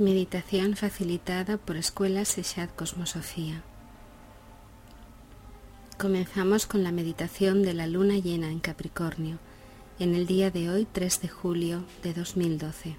Meditación facilitada por Escuela Sexat Cosmosofía. Comenzamos con la meditación de la luna llena en Capricornio, en el día de hoy, 3 de julio de 2012.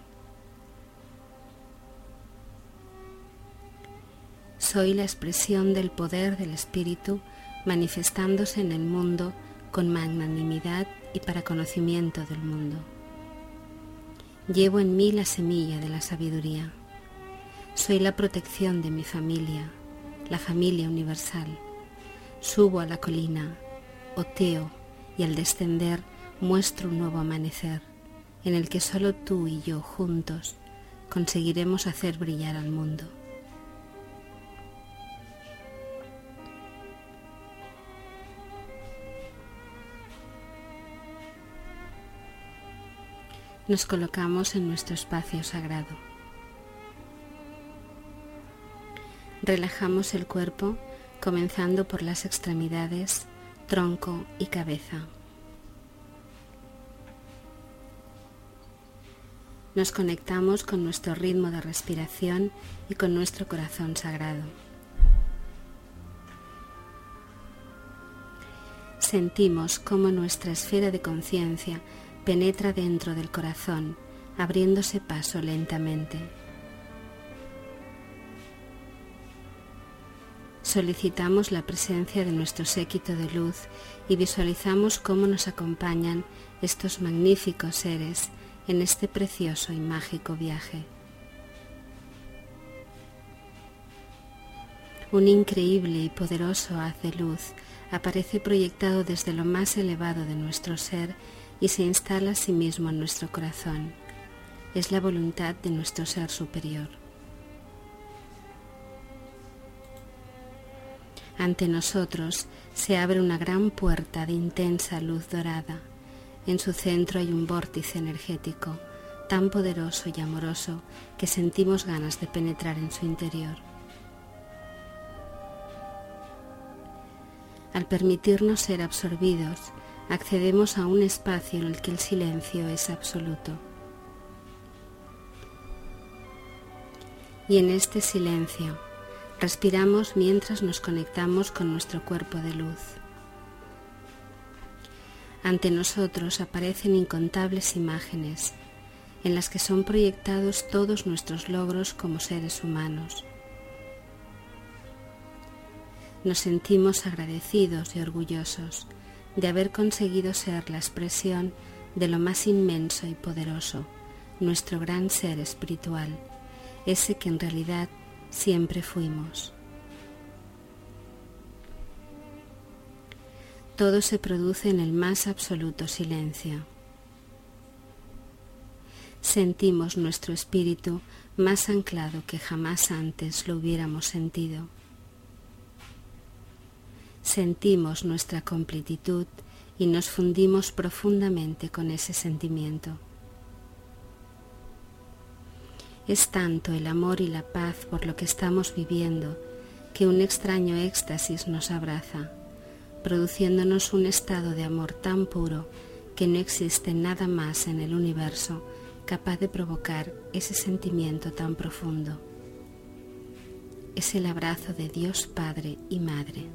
Soy la expresión del poder del Espíritu manifestándose en el mundo con magnanimidad y para conocimiento del mundo. Llevo en mí la semilla de la sabiduría. Soy la protección de mi familia, la familia universal. Subo a la colina, oteo y al descender muestro un nuevo amanecer, en el que solo tú y yo juntos conseguiremos hacer brillar al mundo. Nos colocamos en nuestro espacio sagrado. Relajamos el cuerpo, comenzando por las extremidades, tronco y cabeza. Nos conectamos con nuestro ritmo de respiración y con nuestro corazón sagrado. Sentimos cómo nuestra esfera de conciencia penetra dentro del corazón, abriéndose paso lentamente. Solicitamos la presencia de nuestro séquito de luz y visualizamos cómo nos acompañan estos magníficos seres en este precioso y mágico viaje. Un increíble y poderoso haz de luz aparece proyectado desde lo más elevado de nuestro ser y se instala a sí mismo en nuestro corazón. Es la voluntad de nuestro ser superior. Ante nosotros se abre una gran puerta de intensa luz dorada. En su centro hay un vórtice energético tan poderoso y amoroso que sentimos ganas de penetrar en su interior. Al permitirnos ser absorbidos, accedemos a un espacio en el que el silencio es absoluto. Y en este silencio respiramos mientras nos conectamos con nuestro cuerpo de luz. Ante nosotros aparecen incontables imágenes en las que son proyectados todos nuestros logros como seres humanos. Nos sentimos agradecidos y orgullosos de haber conseguido ser la expresión de lo más inmenso y poderoso, nuestro gran ser espiritual, ese que en realidad siempre fuimos. Todo se produce en el más absoluto silencio. Sentimos nuestro espíritu más anclado que jamás antes lo hubiéramos sentido. Sentimos nuestra completitud y nos fundimos profundamente con ese sentimiento. Es tanto el amor y la paz por lo que estamos viviendo que un extraño éxtasis nos abraza, produciéndonos un estado de amor tan puro que no existe nada más en el universo capaz de provocar ese sentimiento tan profundo. Es el abrazo de Dios Padre y Madre.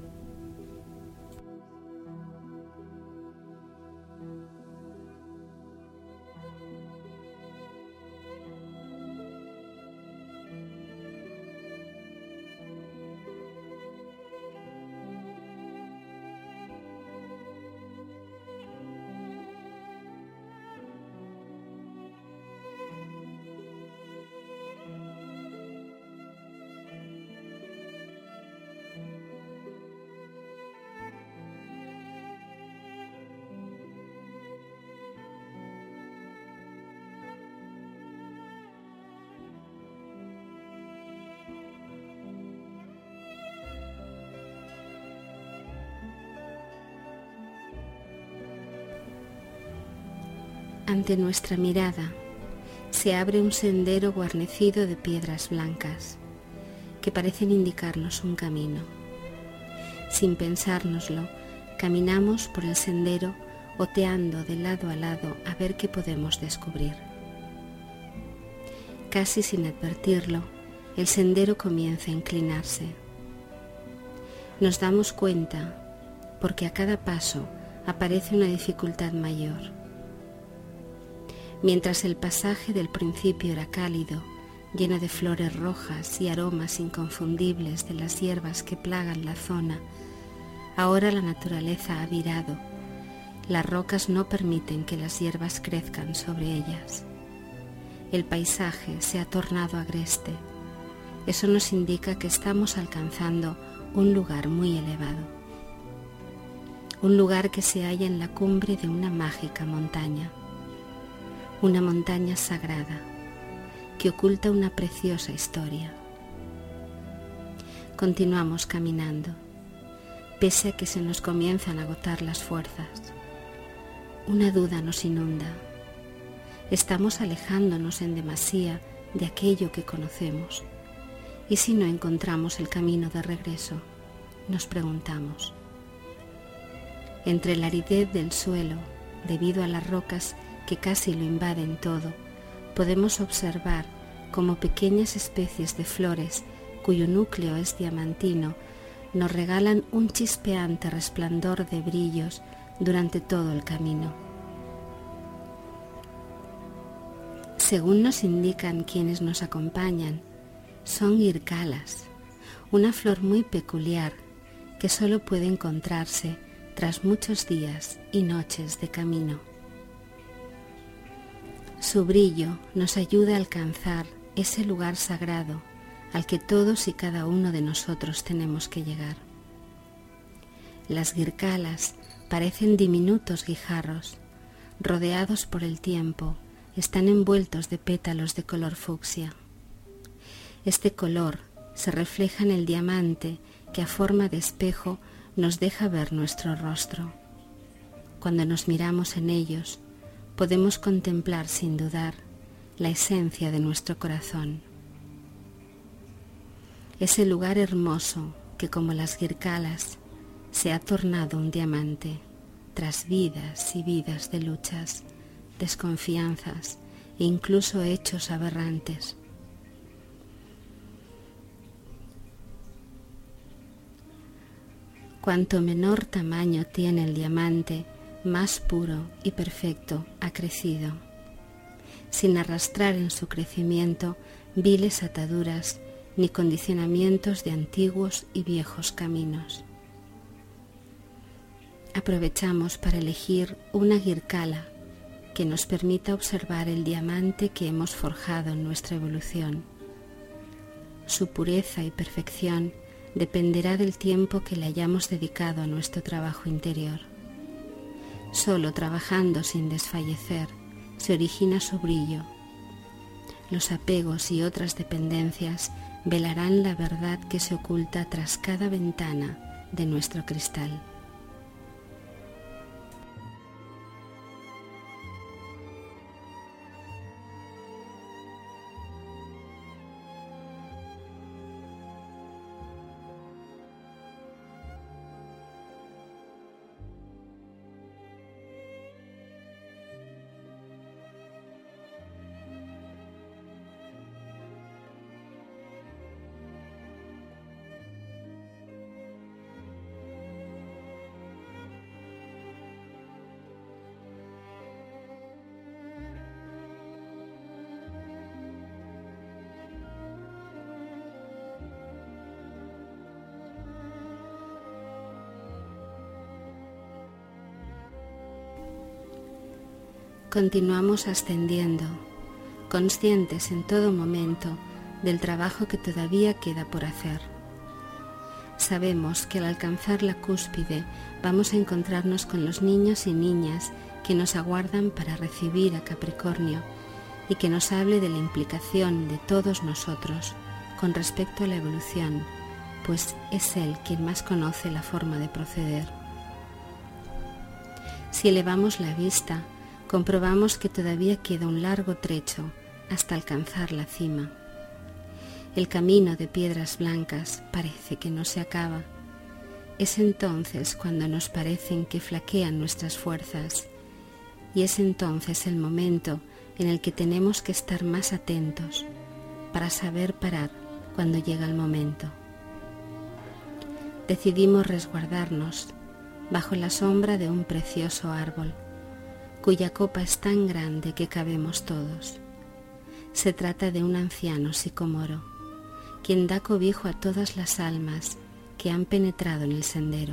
Ante nuestra mirada se abre un sendero guarnecido de piedras blancas que parecen indicarnos un camino. Sin pensárnoslo, caminamos por el sendero oteando de lado a lado a ver qué podemos descubrir. Casi sin advertirlo, el sendero comienza a inclinarse. Nos damos cuenta porque a cada paso aparece una dificultad mayor. Mientras el pasaje del principio era cálido, lleno de flores rojas y aromas inconfundibles de las hierbas que plagan la zona, ahora la naturaleza ha virado. Las rocas no permiten que las hierbas crezcan sobre ellas. El paisaje se ha tornado agreste. Eso nos indica que estamos alcanzando un lugar muy elevado. Un lugar que se halla en la cumbre de una mágica montaña. Una montaña sagrada que oculta una preciosa historia. Continuamos caminando, pese a que se nos comienzan a agotar las fuerzas. Una duda nos inunda. Estamos alejándonos en demasía de aquello que conocemos. ¿Y si no encontramos el camino de regreso? Nos preguntamos. Entre la aridez del suelo, debido a las rocas que casi lo invaden todo, podemos observar como pequeñas especies de flores, cuyo núcleo es diamantino, nos regalan un chispeante resplandor de brillos durante todo el camino. Según nos indican quienes nos acompañan, son guircalas, una flor muy peculiar que solo puede encontrarse tras muchos días y noches de camino. Su brillo nos ayuda a alcanzar ese lugar sagrado al que todos y cada uno de nosotros tenemos que llegar. Las guircalas parecen diminutos guijarros, rodeados por el tiempo, están envueltos de pétalos de color fucsia. Este color se refleja en el diamante que a forma de espejo nos deja ver nuestro rostro. Cuando nos miramos en ellos, podemos contemplar sin dudar la esencia de nuestro corazón. Ese lugar hermoso que, como las guircalas, se ha tornado un diamante tras vidas y vidas de luchas, desconfianzas e incluso hechos aberrantes. Cuanto menor tamaño tiene el diamante, más puro y perfecto ha crecido, sin arrastrar en su crecimiento viles ataduras ni condicionamientos de antiguos y viejos caminos. Aprovechamos para elegir una guircala que nos permita observar el diamante que hemos forjado en nuestra evolución. Su pureza y perfección dependerá del tiempo que le hayamos dedicado a nuestro trabajo interior. Solo trabajando sin desfallecer se origina su brillo. Los apegos y otras dependencias velarán la verdad que se oculta tras cada ventana de nuestro cristal. Continuamos ascendiendo, conscientes en todo momento del trabajo que todavía queda por hacer. Sabemos que al alcanzar la cúspide vamos a encontrarnos con los niños y niñas que nos aguardan para recibir a Capricornio y que nos hable de la implicación de todos nosotros con respecto a la evolución, pues es él quien más conoce la forma de proceder. Si elevamos la vista, comprobamos que todavía queda un largo trecho hasta alcanzar la cima. El camino de piedras blancas parece que no se acaba. Es entonces cuando nos parecen que flaquean nuestras fuerzas, y es entonces el momento en el que tenemos que estar más atentos, para saber parar cuando llega el momento. Decidimos resguardarnos bajo la sombra de un precioso árbol, cuya copa es tan grande que cabemos todos. Se trata de un anciano sicomoro, quien da cobijo a todas las almas que han penetrado en el sendero.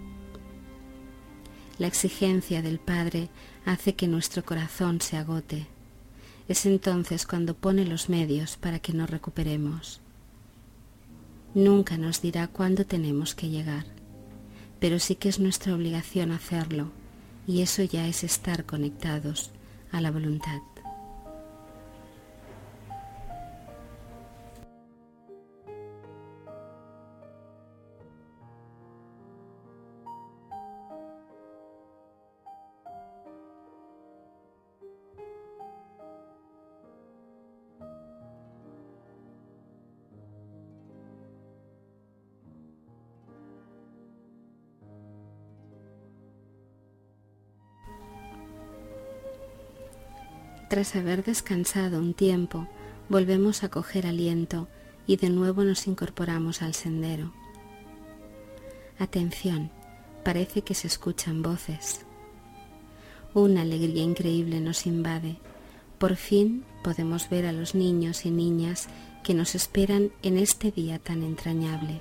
La exigencia del Padre hace que nuestro corazón se agote. Es entonces cuando pone los medios para que nos recuperemos. Nunca nos dirá cuándo tenemos que llegar, pero sí que es nuestra obligación hacerlo, y eso ya es estar conectados a la voluntad. Tras haber descansado un tiempo, volvemos a coger aliento y de nuevo nos incorporamos al sendero. Atención, parece que se escuchan voces. Una alegría increíble nos invade. Por fin podemos ver a los niños y niñas que nos esperan en este día tan entrañable.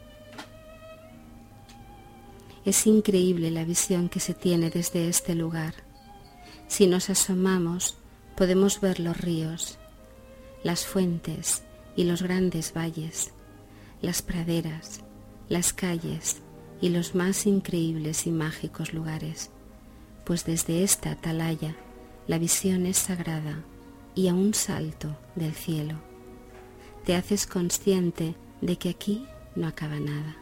Es increíble la visión que se tiene desde este lugar. Si nos asomamos, podemos ver los ríos, las fuentes y los grandes valles, las praderas, las calles y los más increíbles y mágicos lugares, pues desde esta atalaya la visión es sagrada y a un salto del cielo. Te haces consciente de que aquí no acaba nada.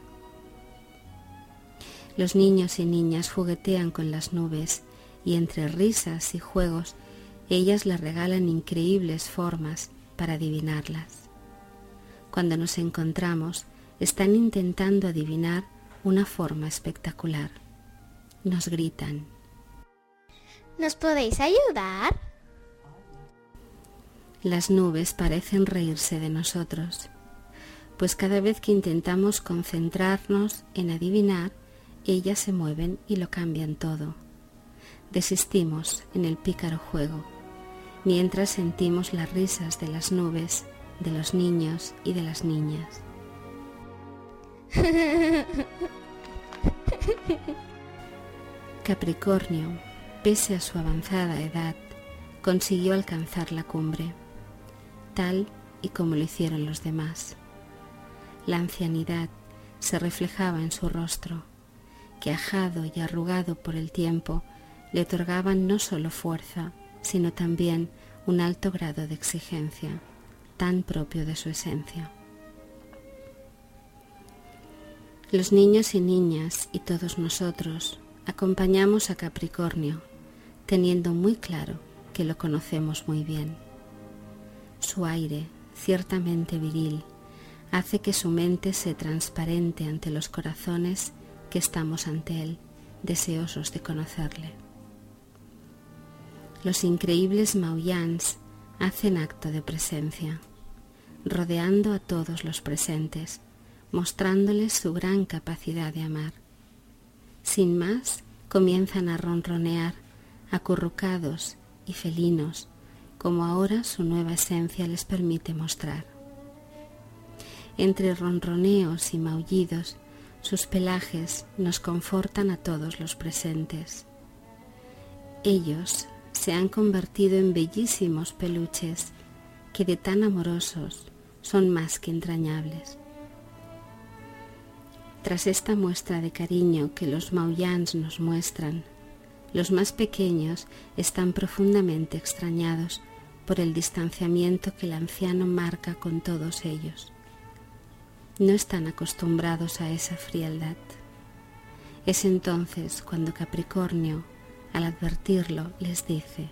Los niños y niñas juguetean con las nubes y entre risas y juegos ellas les regalan increíbles formas para adivinarlas. Cuando nos encontramos, están intentando adivinar una forma espectacular. Nos gritan: ¿Nos podéis ayudar? Las nubes parecen reírse de nosotros, pues cada vez que intentamos concentrarnos en adivinar, ellas se mueven y lo cambian todo. Desistimos en el pícaro juego, mientras sentimos las risas de las nubes, de los niños y de las niñas. Capricornio, pese a su avanzada edad, consiguió alcanzar la cumbre, tal y como lo hicieron los demás. La ancianidad se reflejaba en su rostro, que ajado y arrugado por el tiempo, le otorgaban no solo fuerza, sino también un alto grado de exigencia, tan propio de su esencia. Los niños y niñas y todos nosotros acompañamos a Capricornio, teniendo muy claro que lo conocemos muy bien. Su aire, ciertamente viril, hace que su mente se transparente ante los corazones que estamos ante él, deseosos de conocerle. Los increíbles maullans hacen acto de presencia, rodeando a todos los presentes, mostrándoles su gran capacidad de amar. Sin más, comienzan a ronronear, acurrucados y felinos, como ahora su nueva esencia les permite mostrar. Entre ronroneos y maullidos, sus pelajes nos confortan a todos los presentes. Ellos se han convertido en bellísimos peluches que de tan amorosos son más que entrañables. Tras esta muestra de cariño que los maullans nos muestran, los más pequeños están profundamente extrañados por el distanciamiento que el anciano marca con todos ellos. No están acostumbrados a esa frialdad. Es entonces cuando Capricornio, al advertirlo, les dice: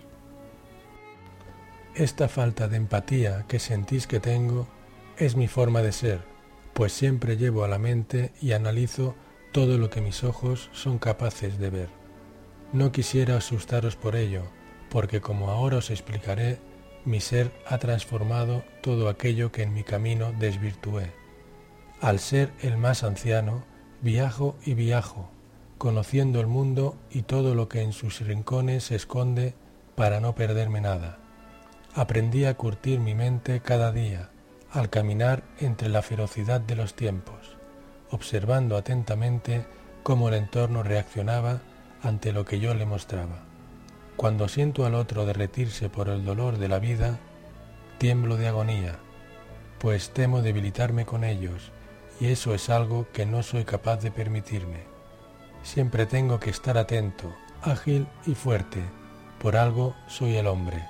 Esta falta de empatía que sentís que tengo es mi forma de ser, pues siempre llevo a la mente y analizo todo lo que mis ojos son capaces de ver. No quisiera asustaros por ello, porque como ahora os explicaré, mi ser ha transformado todo aquello que en mi camino desvirtué. Al ser el más anciano, viajo y viajo, conociendo el mundo y todo lo que en sus rincones se esconde para no perderme nada. Aprendí a curtir mi mente cada día, al caminar entre la ferocidad de los tiempos, observando atentamente cómo el entorno reaccionaba ante lo que yo le mostraba. Cuando siento al otro derretirse por el dolor de la vida, tiemblo de agonía, pues temo debilitarme con ellos, y eso es algo que no soy capaz de permitirme. Siempre tengo que estar atento, ágil y fuerte, por algo soy el hombre.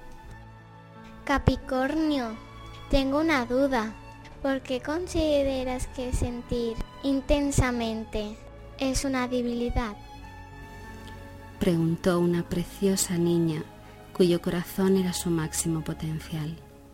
Capricornio, tengo una duda. ¿Por qué consideras que sentir intensamente es una debilidad? Preguntó una preciosa niña cuyo corazón era su máximo potencial.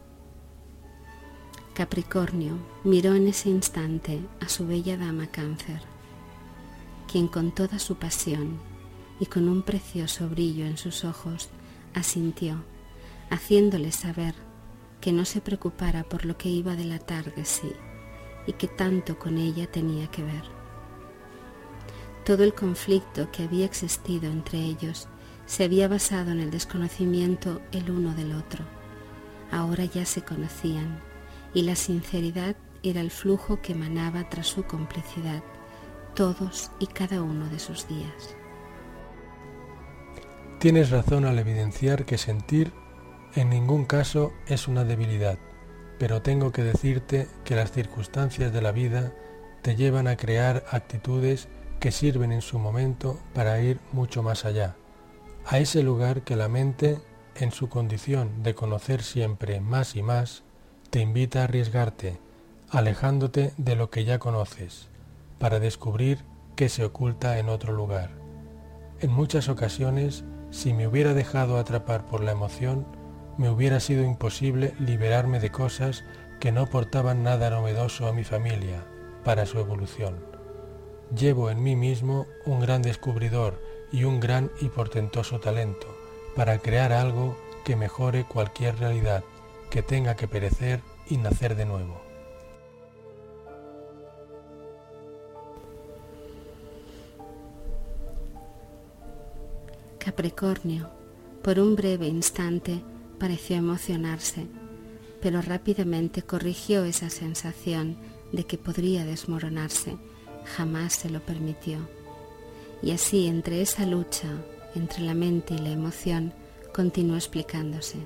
Capricornio miró en ese instante a su bella dama Cáncer, quien con toda su pasión y con un precioso brillo en sus ojos asintió, haciéndole saber que no se preocupara por lo que iba a delatar de sí y que tanto con ella tenía que ver. Todo el conflicto que había existido entre ellos se había basado en el desconocimiento el uno del otro. Ahora ya se conocían y la sinceridad era el flujo que emanaba tras su complicidad todos y cada uno de sus días. Tienes razón al evidenciar que sentir en ningún caso es una debilidad, pero tengo que decirte que las circunstancias de la vida te llevan a crear actitudes que sirven en su momento para ir mucho más allá, a ese lugar que la mente, en su condición de conocer siempre más y más, te invita a arriesgarte, alejándote de lo que ya conoces, para descubrir qué se oculta en otro lugar. En muchas ocasiones, si me hubiera dejado atrapar por la emoción, me hubiera sido imposible liberarme de cosas que no aportaban nada novedoso a mi familia para su evolución. Llevo en mí mismo un gran descubridor y un gran y portentoso talento para crear algo que mejore cualquier realidad, que tenga que perecer y nacer de nuevo. Capricornio, por un breve instante, pareció emocionarse, pero rápidamente corrigió esa sensación de que podría desmoronarse. Jamás se lo permitió. Y así, entre esa lucha, entre la mente y la emoción, continuó explicándose.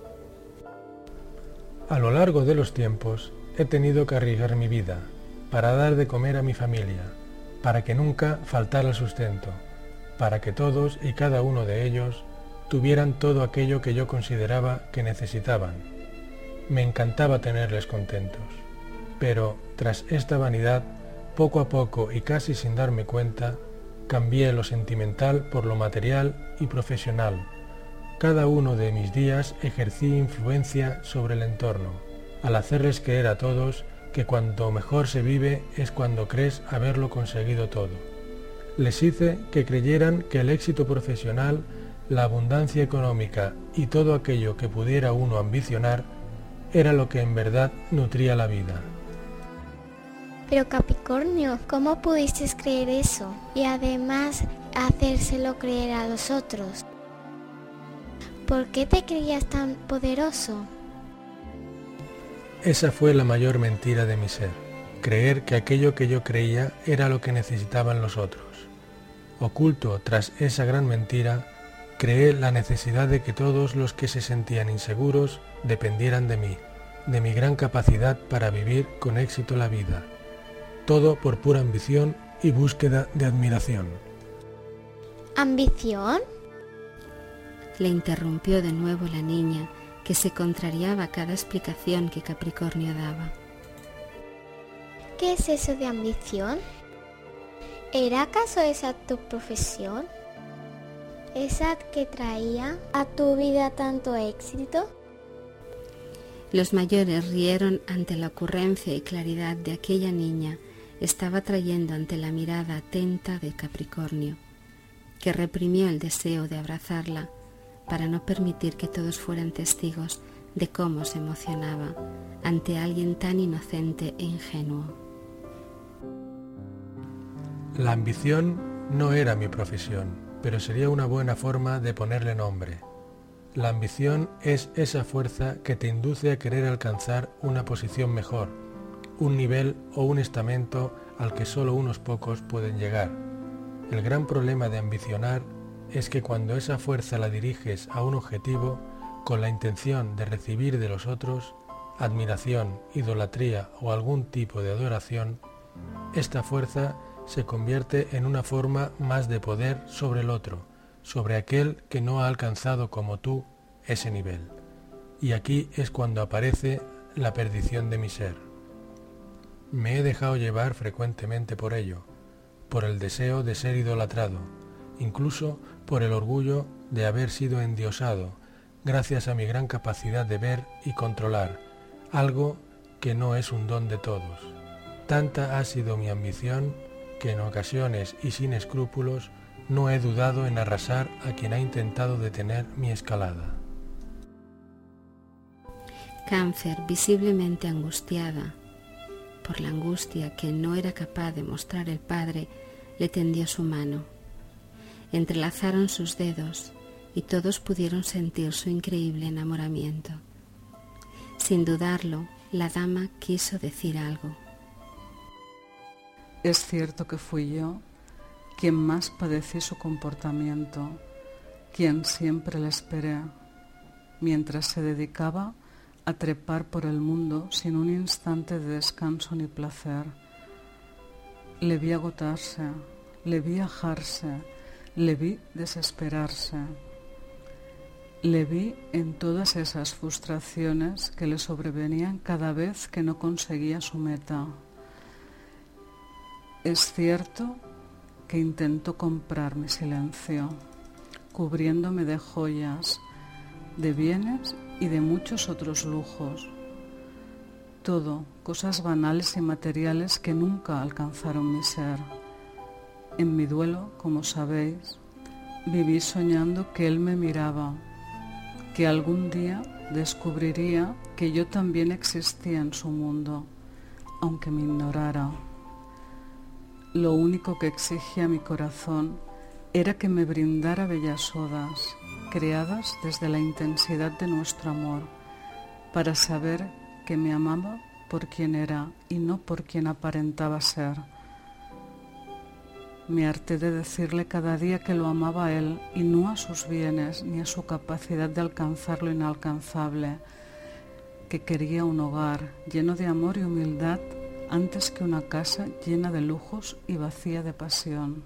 A lo largo de los tiempos, he tenido que arriesgar mi vida para dar de comer a mi familia, para que nunca faltara el sustento, para que todos y cada uno de ellos tuvieran todo aquello que yo consideraba que necesitaban. Me encantaba tenerles contentos, pero tras esta vanidad, poco a poco y casi sin darme cuenta, cambié lo sentimental por lo material y profesional. Cada uno de mis días ejercí influencia sobre el entorno, al hacerles creer a todos que cuanto mejor se vive es cuando crees haberlo conseguido todo. Les hice que creyeran que el éxito profesional, la abundancia económica y todo aquello que pudiera uno ambicionar era lo que en verdad nutría la vida. Pero Capricornio, ¿cómo pudiste creer eso? Y además hacérselo creer a los otros. ¿Por qué te creías tan poderoso? Esa fue la mayor mentira de mi ser, creer que aquello que yo creía era lo que necesitaban los otros. Oculto tras esa gran mentira, creé la necesidad de que todos los que se sentían inseguros dependieran de mí, de mi gran capacidad para vivir con éxito la vida. Todo por pura ambición y búsqueda de admiración. ¿Ambición? Le interrumpió de nuevo la niña, que se contrariaba a cada explicación que Capricornio daba. ¿Qué es eso de ambición? ¿Era acaso esa tu profesión? ¿Esa que traía a tu vida tanto éxito? Los mayores rieron ante la ocurrencia y claridad de aquella niña. Estaba trayendo ante la mirada atenta de Capricornio, que reprimió el deseo de abrazarla, para no permitir que todos fueran testigos de cómo se emocionaba ante alguien tan inocente e ingenuo. La ambición no era mi profesión, pero sería una buena forma de ponerle nombre. La ambición es esa fuerza que te induce a querer alcanzar una posición mejor, un nivel o un estamento al que solo unos pocos pueden llegar. El gran problema de ambicionar es que cuando esa fuerza la diriges a un objetivo con la intención de recibir de los otros admiración, idolatría o algún tipo de adoración, esta fuerza se convierte en una forma más de poder sobre el otro, sobre aquel que no ha alcanzado como tú ese nivel. Y aquí es cuando aparece la perdición de mi ser. Me he dejado llevar frecuentemente por ello, por el deseo de ser idolatrado, incluso por el orgullo de haber sido endiosado, gracias a mi gran capacidad de ver y controlar, algo que no es un don de todos. Tanta ha sido mi ambición que en ocasiones y sin escrúpulos no he dudado en arrasar a quien ha intentado detener mi escalada. Cáncer, visiblemente angustiada por la angustia que no era capaz de mostrar el padre, le tendió su mano. Entrelazaron sus dedos y todos pudieron sentir su increíble enamoramiento. Sin dudarlo, la dama quiso decir algo. Es cierto que fui yo quien más padecí su comportamiento, quien siempre le esperé, mientras se dedicaba a trepar por el mundo sin un instante de descanso ni placer. Le vi agotarse, le vi ajarse, le vi desesperarse. Le vi en todas esas frustraciones que le sobrevenían cada vez que no conseguía su meta. Es cierto que intentó comprar mi silencio, cubriéndome de joyas, de bienes y de muchos otros lujos. Todo, cosas banales y materiales que nunca alcanzaron mi ser. En mi duelo, como sabéis, viví soñando que él me miraba, que algún día descubriría que yo también existía en su mundo, aunque me ignorara. Lo único que exigía mi corazón era que me brindara bellas odas, creadas desde la intensidad de nuestro amor, para saber que me amaba por quien era y no por quien aparentaba ser. Me harté de decirle cada día que lo amaba a él y no a sus bienes ni a su capacidad de alcanzar lo inalcanzable, que quería un hogar lleno de amor y humildad antes que una casa llena de lujos y vacía de pasión.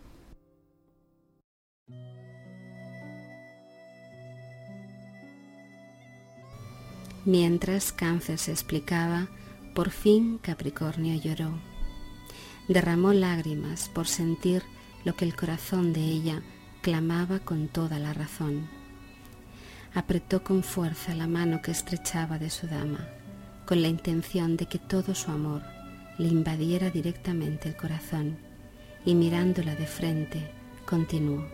Mientras Cáncer se explicaba, por fin Capricornio lloró. Derramó lágrimas por sentir lo que el corazón de ella clamaba con toda la razón. Apretó con fuerza la mano que estrechaba de su dama, con la intención de que todo su amor le invadiera directamente el corazón, y mirándola de frente, continuó.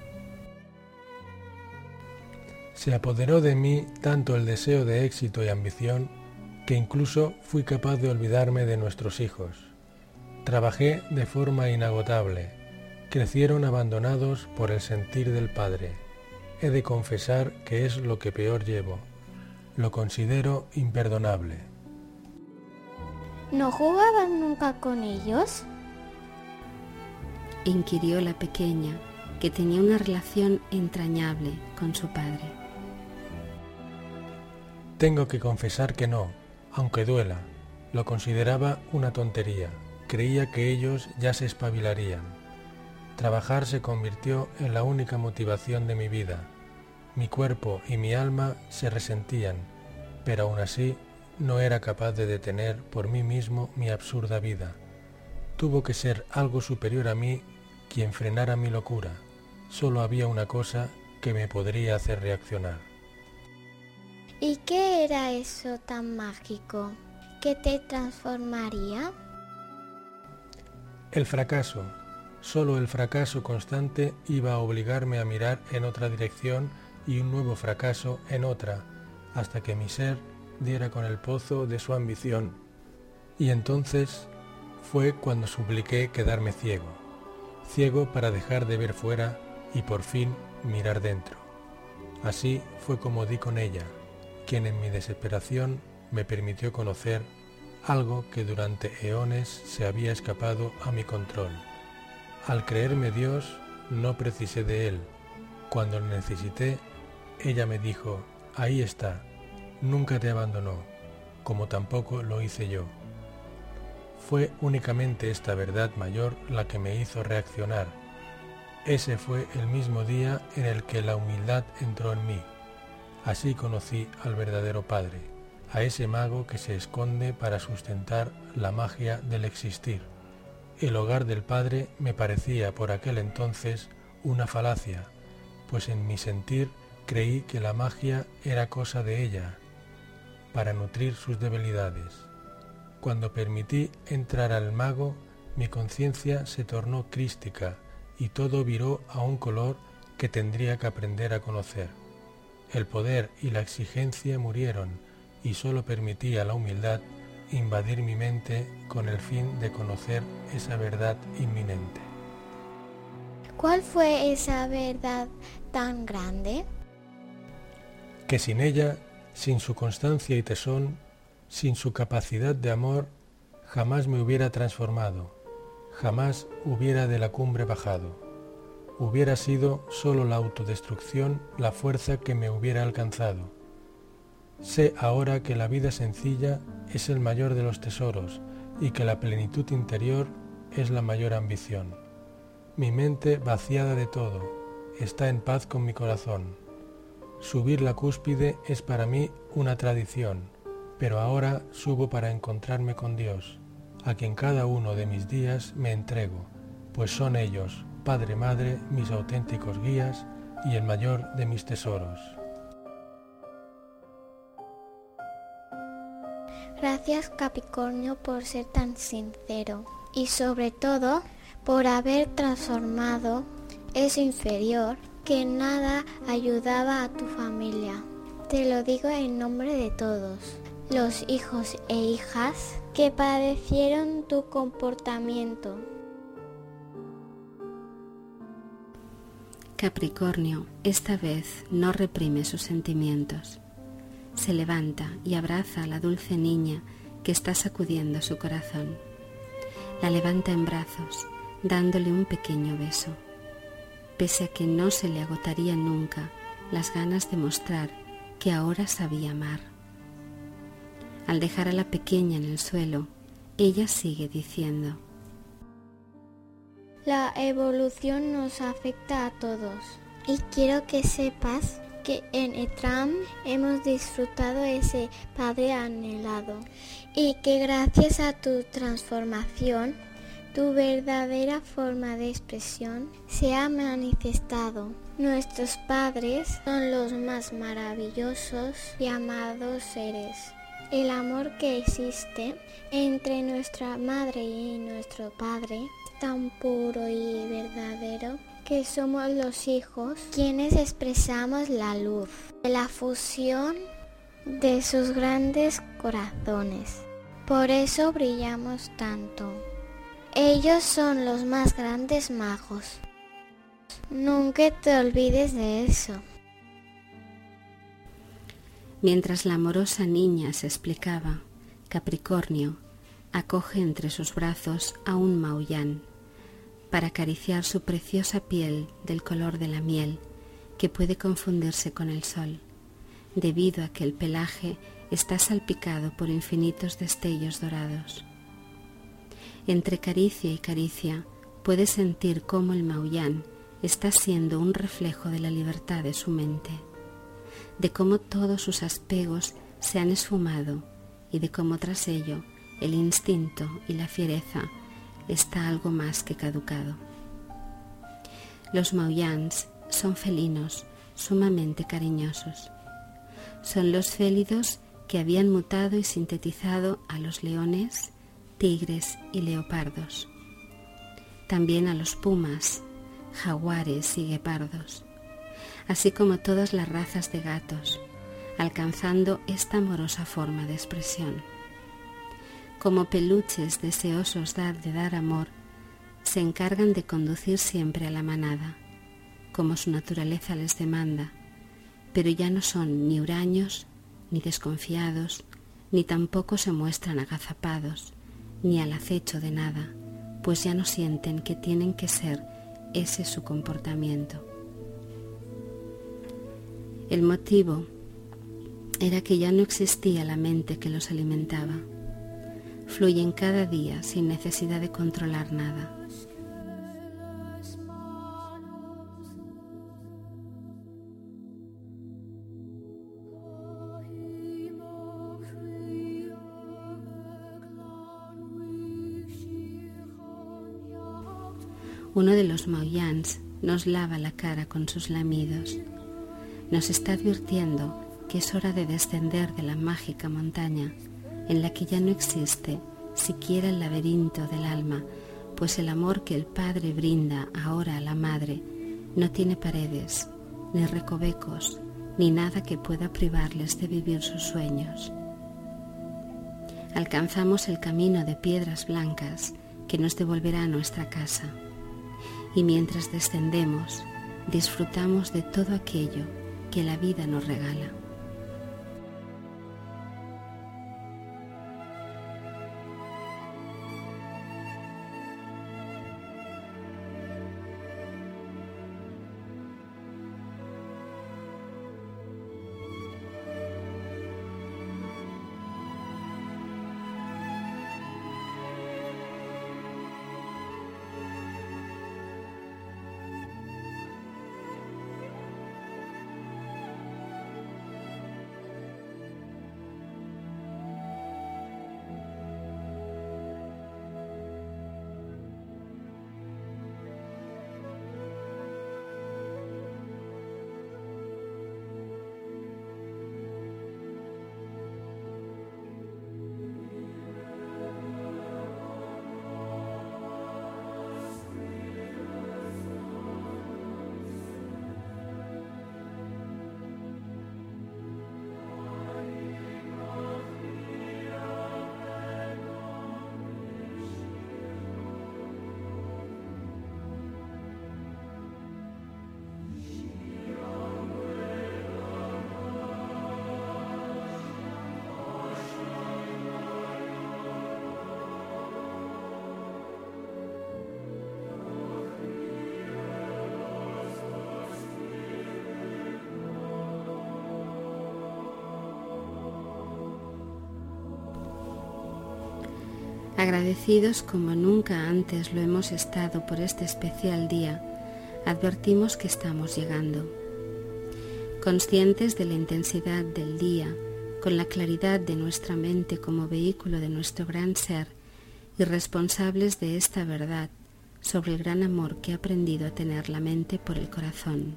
Se apoderó de mí tanto el deseo de éxito y ambición que incluso fui capaz de olvidarme de nuestros hijos. Trabajé de forma inagotable, crecieron abandonados por el sentir del padre. He de confesar que es lo que peor llevo. Lo considero imperdonable. ¿No jugaban nunca con ellos?, inquirió la pequeña, que tenía una relación entrañable con su padre. Tengo que confesar que no, aunque duela. Lo consideraba una tontería. Creía que ellos ya se espabilarían. Trabajar se convirtió en la única motivación de mi vida. Mi cuerpo y mi alma se resentían, pero aún así no era capaz de detener por mí mismo mi absurda vida. Tuvo que ser algo superior a mí quien frenara mi locura. Solo había una cosa que me podría hacer reaccionar. ¿Y qué era eso tan mágico que te transformaría? El fracaso. Solo el fracaso constante iba a obligarme a mirar en otra dirección y un nuevo fracaso en otra, hasta que mi ser diera con el pozo de su ambición. Y entonces fue cuando supliqué quedarme ciego, ciego para dejar de ver fuera y por fin mirar dentro. Así fue como di con ella, quien en mi desesperación me permitió conocer algo que durante eones se había escapado a mi control. Al creerme Dios, no precisé de Él. Cuando lo necesité, ella me dijo, ahí está, nunca te abandonó, como tampoco lo hice yo. Fue únicamente esta verdad mayor la que me hizo reaccionar. Ese fue el mismo día en el que la humildad entró en mí. Así conocí al verdadero Padre, a ese mago que se esconde para sustentar la magia del existir. El hogar del Padre me parecía por aquel entonces una falacia, pues en mi sentir creí que la magia era cosa de ella, para nutrir sus debilidades. Cuando permití entrar al mago, mi conciencia se tornó crística y todo viró a un color que tendría que aprender a conocer. El poder y la exigencia murieron y solo permití a la humildad invadir mi mente con el fin de conocer esa verdad inminente. ¿Cuál fue esa verdad tan grande? Que sin ella, sin su constancia y tesón, sin su capacidad de amor, jamás me hubiera transformado, jamás hubiera de la cumbre bajado. Hubiera sido solo la autodestrucción la fuerza que me hubiera alcanzado. Sé ahora que la vida sencilla es el mayor de los tesoros y que la plenitud interior es la mayor ambición. Mi mente, vaciada de todo, está en paz con mi corazón. Subir la cúspide es para mí una tradición, pero ahora subo para encontrarme con Dios, a quien cada uno de mis días me entrego, pues son ellos, Padre, Madre, mis auténticos guías y el mayor de mis tesoros. Gracias, Capricornio, por ser tan sincero y sobre todo por haber transformado eso inferior que nada ayudaba a tu familia. Te lo digo en nombre de todos los hijos e hijas que padecieron tu comportamiento. Capricornio esta vez no reprime sus sentimientos. Se levanta y abraza a la dulce niña que está sacudiendo su corazón. La levanta en brazos, dándole un pequeño beso, pese a que no se le agotarían nunca las ganas de mostrar que ahora sabía amar. Al dejar a la pequeña en el suelo, ella sigue diciendo: La evolución nos afecta a todos y quiero que sepas que en Etram hemos disfrutado ese Padre anhelado y que gracias a tu transformación, tu verdadera forma de expresión se ha manifestado. Nuestros padres son los más maravillosos y amados seres. El amor que existe entre nuestra madre y nuestro padre es tan puro y verdadero que somos los hijos quienes expresamos la luz de la fusión de sus grandes corazones. Por eso brillamos tanto. Ellos son los más grandes magos. Nunca te olvides de eso. Mientras la amorosa niña se explicaba, Capricornio acoge entre sus brazos a un maullán para acariciar su preciosa piel del color de la miel, que puede confundirse con el sol, debido a que el pelaje está salpicado por infinitos destellos dorados. Entre caricia y caricia puede sentir cómo el maullán está siendo un reflejo de la libertad de su mente, de cómo todos sus apegos se han esfumado y de cómo tras ello el instinto y la fiereza está algo más que caducado. Los maullans son felinos sumamente cariñosos. Son los félidos que habían mutado y sintetizado a los leones, tigres y leopardos. También a los pumas, jaguares y guepardos, así como todas las razas de gatos, alcanzando esta amorosa forma de expresión. Como peluches deseosos de dar amor, se encargan de conducir siempre a la manada, como su naturaleza les demanda, pero ya no son ni huraños, ni desconfiados, ni tampoco se muestran agazapados, ni al acecho de nada, pues ya no sienten que tienen que ser ese su comportamiento. El motivo era que ya no existía la mente que los alimentaba. Fluyen cada día sin necesidad de controlar nada. Uno de los mauyans nos lava la cara con sus lamidos. Nos está advirtiendo que es hora de descender de la mágica montaña en la que ya no existe siquiera el laberinto del alma, pues el amor que el Padre brinda ahora a la Madre no tiene paredes, ni recovecos, ni nada que pueda privarles de vivir sus sueños. Alcanzamos el camino de piedras blancas que nos devolverá a nuestra casa. Y mientras descendemos, disfrutamos de todo aquello que la vida nos regala. Agradecidos como nunca antes lo hemos estado por este especial día, advertimos que estamos llegando. Conscientes de la intensidad del día, con la claridad de nuestra mente como vehículo de nuestro gran ser y responsables de esta verdad sobre el gran amor que ha aprendido a tener la mente por el corazón.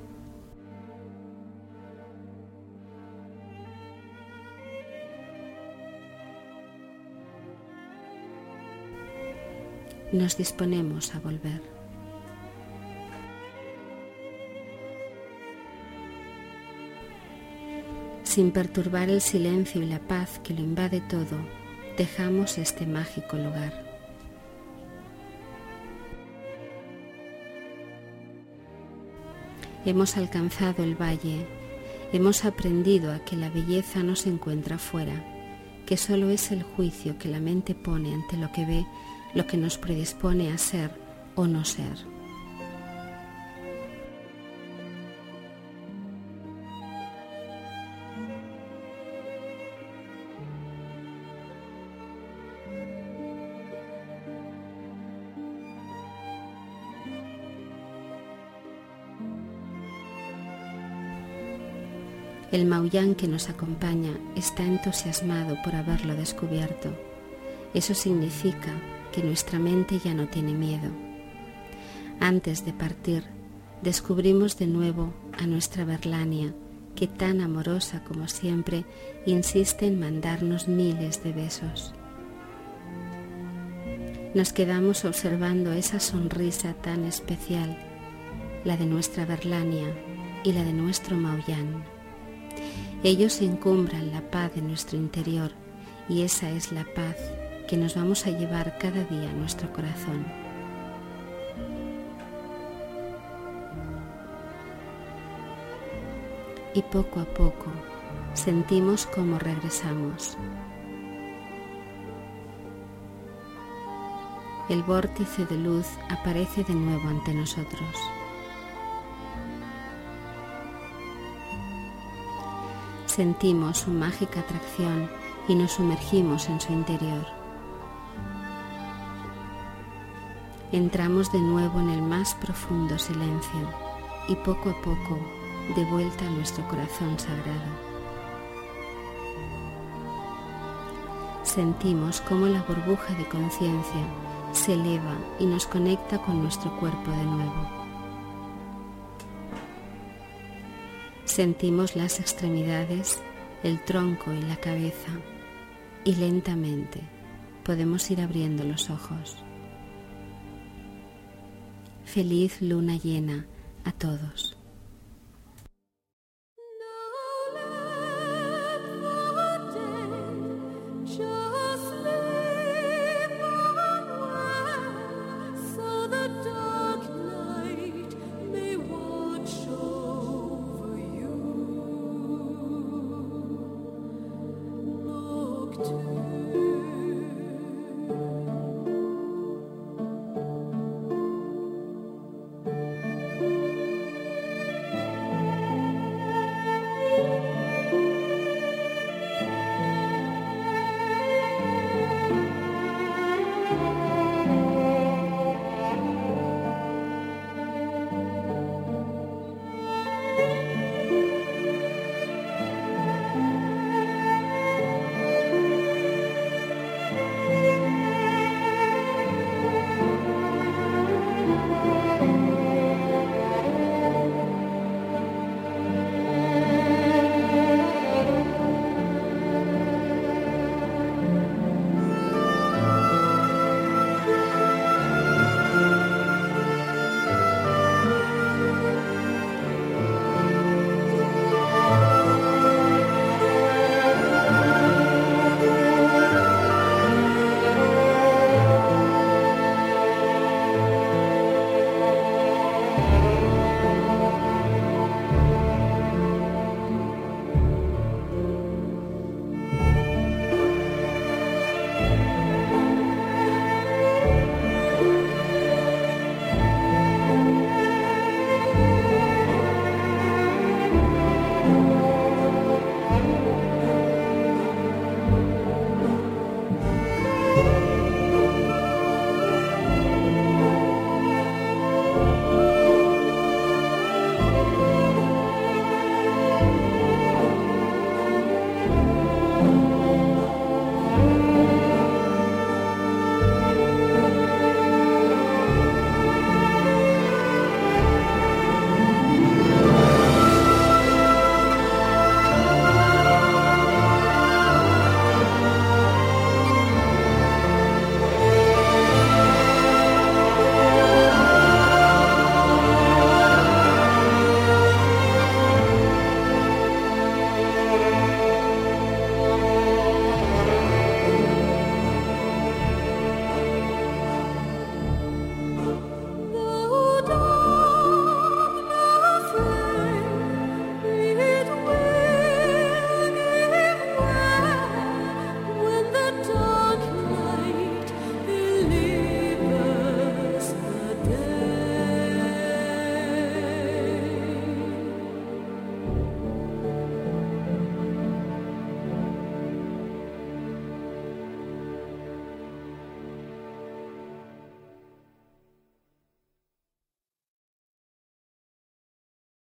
Nos disponemos a volver. Sin perturbar el silencio y la paz que lo invade todo, dejamos este mágico lugar. Hemos alcanzado el valle, hemos aprendido a que la belleza no se encuentra fuera, que solo es el juicio que la mente pone ante lo que ve, lo que nos predispone a ser o no ser. El mauyán que nos acompaña está entusiasmado por haberlo descubierto. Eso significa que nuestra mente ya no tiene miedo. Antes de partir, descubrimos de nuevo a nuestra Verlania, que tan amorosa como siempre insiste en mandarnos miles de besos. Nos quedamos observando esa sonrisa tan especial, la de nuestra Verlania, y la de nuestro Maoyan. Ellos encumbran la paz de nuestro interior y esa es la paz que nos vamos a llevar cada día a nuestro corazón. Y poco a poco sentimos cómo regresamos. El vórtice de luz aparece de nuevo ante nosotros. Sentimos su mágica atracción y nos sumergimos en su interior. Entramos de nuevo en el más profundo silencio y poco a poco de vuelta a nuestro corazón sagrado. Sentimos cómo la burbuja de conciencia se eleva y nos conecta con nuestro cuerpo de nuevo. Sentimos las extremidades, el tronco y la cabeza y lentamente podemos ir abriendo los ojos. Feliz luna llena a todos.